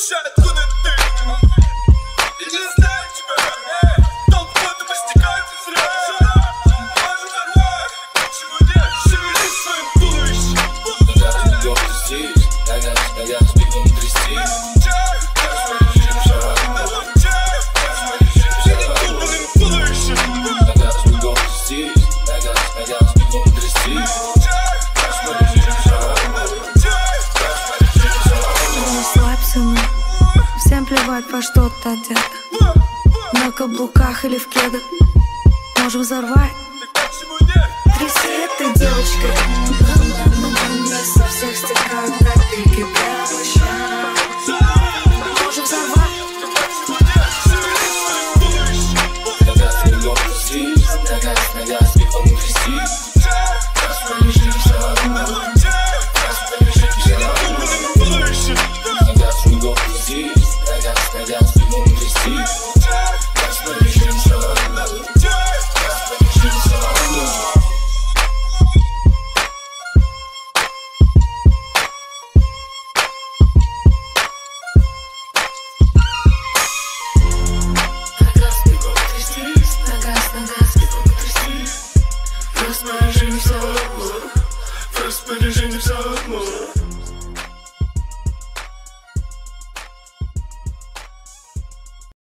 Слушай, откуда ты? Я не знаю тебя. Толпы постигают из зря. Можно взорвать, почему нет? Шевели своим туловищем. Когда ты идёшь, ты здесь. Нога сбила внутри стиль. Всем плевать, во что ты одета. На каблуках или в кедах. Можем взорвать. Тряси этой девочкой. Со всех стекают капельки прямо. Можем взорвать. Когда ты идёшь, ты здесь. Нога сбила внутри стиль. Распоряжение все обмор.